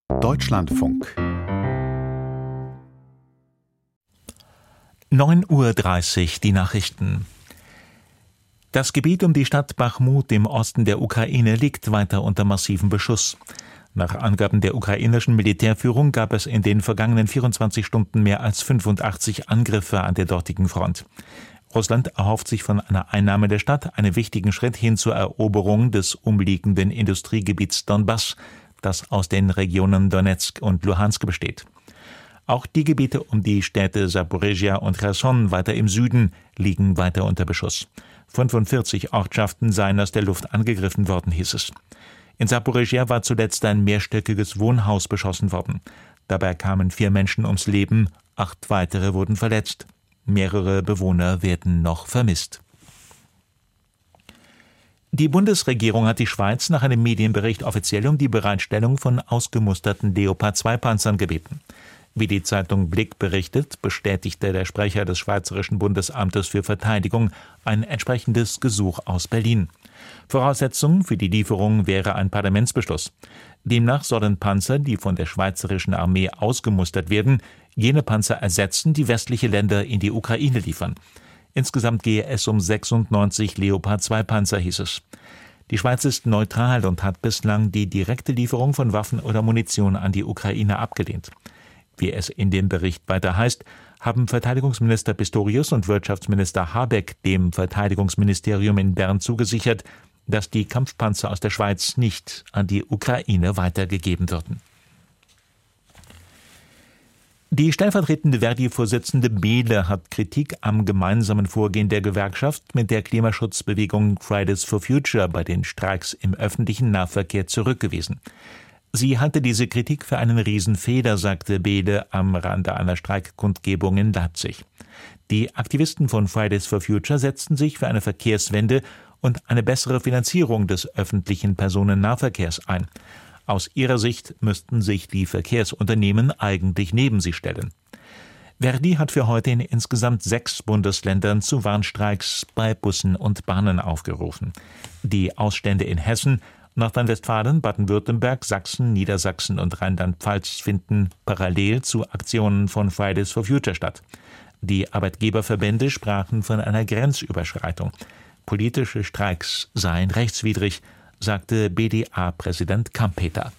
Deutschlandfunk 9:30 Uhr die Nachrichten. Das Gebiet um die Stadt Bachmut im Osten der Ukraine liegt weiter unter massivem Beschuss. Nach Angaben der ukrainischen Militärführung gab es in den vergangenen 24 Stunden mehr als 85 Angriffe an der dortigen Front. Russland erhofft sich von einer Einnahme der Stadt einen wichtigen Schritt hin zur Eroberung des umliegenden Industriegebiets Donbass, das aus den Regionen Donetsk und Luhansk besteht. Auch die Gebiete um die Städte Saporischschja und Cherson weiter im Süden liegen weiter unter Beschuss. 45 Ortschaften seien aus der Luft angegriffen worden, hieß es. In Saporischschja war zuletzt ein mehrstöckiges Wohnhaus beschossen worden. Dabei kamen 4 Menschen ums Leben, 8 weitere wurden verletzt. Mehrere Bewohner werden noch vermisst. Die Bundesregierung hat die Schweiz nach einem Medienbericht offiziell um die Bereitstellung von ausgemusterten Leopard-2-Panzern gebeten. Wie die Zeitung Blick berichtet, bestätigte der Sprecher des Schweizerischen Bundesamtes für Verteidigung ein entsprechendes Gesuch aus Berlin. Voraussetzung für die Lieferung wäre ein Parlamentsbeschluss. Demnach sollen Panzer, die von der schweizerischen Armee ausgemustert werden, jene Panzer ersetzen, die westliche Länder in die Ukraine liefern. Insgesamt gehe es um 96 Leopard-2-Panzer, hieß es. Die Schweiz ist neutral und hat bislang die direkte Lieferung von Waffen oder Munition an die Ukraine abgelehnt. Wie es in dem Bericht weiter heißt, haben Verteidigungsminister Pistorius und Wirtschaftsminister Habeck dem Verteidigungsministerium in Bern zugesichert, dass die Kampfpanzer aus der Schweiz nicht an die Ukraine weitergegeben würden. Die stellvertretende Verdi-Vorsitzende Behle hat Kritik am gemeinsamen Vorgehen der Gewerkschaft mit der Klimaschutzbewegung Fridays for Future bei den Streiks im öffentlichen Nahverkehr zurückgewiesen. Sie halte diese Kritik für einen Riesenfehler, sagte Behle am Rande einer Streikkundgebung in Leipzig. Die Aktivisten von Fridays for Future setzten sich für eine Verkehrswende und eine bessere Finanzierung des öffentlichen Personennahverkehrs ein. Aus ihrer Sicht müssten sich die Verkehrsunternehmen eigentlich neben sie stellen. Verdi hat für heute in insgesamt 6 Bundesländern zu Warnstreiks bei Bussen und Bahnen aufgerufen. Die Ausstände in Hessen, Nordrhein-Westfalen, Baden-Württemberg, Sachsen, Niedersachsen und Rheinland-Pfalz finden parallel zu Aktionen von Fridays for Future statt. Die Arbeitgeberverbände sprachen von einer Grenzüberschreitung. Politische Streiks seien rechtswidrig, sagte BDA-Präsident Kampeter.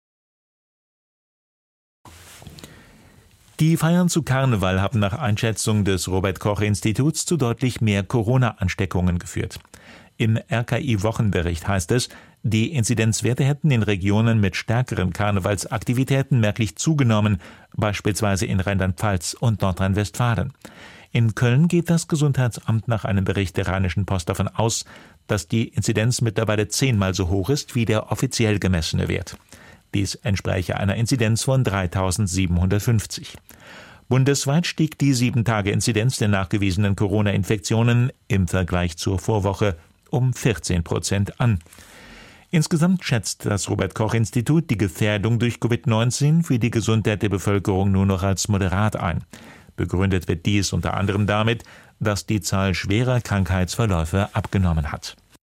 Die Feiern zu Karneval haben nach Einschätzung des Robert-Koch-Instituts zu deutlich mehr Corona-Ansteckungen geführt. Im RKI-Wochenbericht heißt es, die Inzidenzwerte hätten in Regionen mit stärkeren Karnevalsaktivitäten merklich zugenommen, beispielsweise in Rheinland-Pfalz und Nordrhein-Westfalen. In Köln geht das Gesundheitsamt nach einem Bericht der Rheinischen Post davon aus, dass die Inzidenz mittlerweile 10-mal so hoch ist wie der offiziell gemessene Wert. Dies entspräche einer Inzidenz von 3.750. Bundesweit stieg die 7-Tage-Inzidenz der nachgewiesenen Corona-Infektionen im Vergleich zur Vorwoche um 14% an. Insgesamt schätzt das Robert-Koch-Institut die Gefährdung durch Covid-19 für die Gesundheit der Bevölkerung nur noch als moderat ein. Begründet wird dies unter anderem damit, dass die Zahl schwerer Krankheitsverläufe abgenommen hat.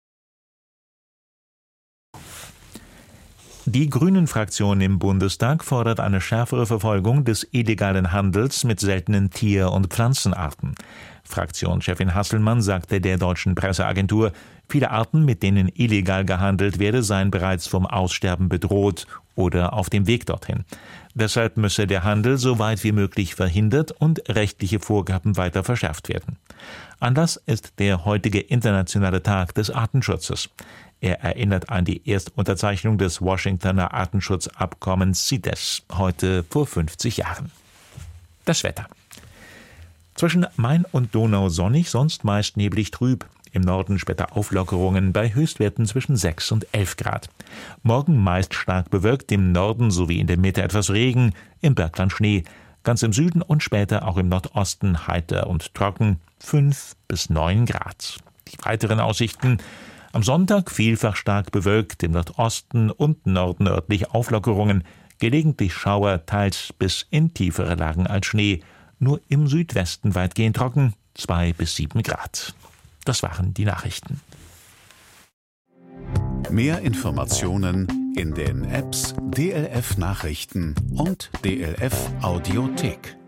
Die Grünen-Fraktion im Bundestag fordert eine schärfere Verfolgung des illegalen Handels mit seltenen Tier- und Pflanzenarten. Fraktionschefin Hasselmann sagte der deutschen Presseagentur, viele Arten, mit denen illegal gehandelt werde, seien bereits vom Aussterben bedroht oder auf dem Weg dorthin. Deshalb müsse der Handel so weit wie möglich verhindert und rechtliche Vorgaben weiter verschärft werden. Anlass ist der heutige Internationale Tag des Artenschutzes. Er erinnert an die Erstunterzeichnung des Washingtoner Artenschutzabkommens CITES, heute vor 50 Jahren. Das Wetter. Zwischen Main und Donau sonnig, sonst meist neblig trüb. Im Norden später Auflockerungen bei Höchstwerten zwischen 6 und 11 Grad. Morgen meist stark bewölkt, im Norden sowie in der Mitte etwas Regen, im Bergland Schnee. Ganz im Süden und später auch im Nordosten heiter und trocken, 5 bis 9 Grad. Die weiteren Aussichten: am Sonntag vielfach stark bewölkt, im Nordosten und Norden örtlich Auflockerungen, gelegentlich Schauer, teils bis in tiefere Lagen als Schnee. Nur im Südwesten weitgehend trocken, 2 bis 7 Grad. Das waren die Nachrichten. Mehr Informationen in den Apps DLF Nachrichten und DLF Audiothek.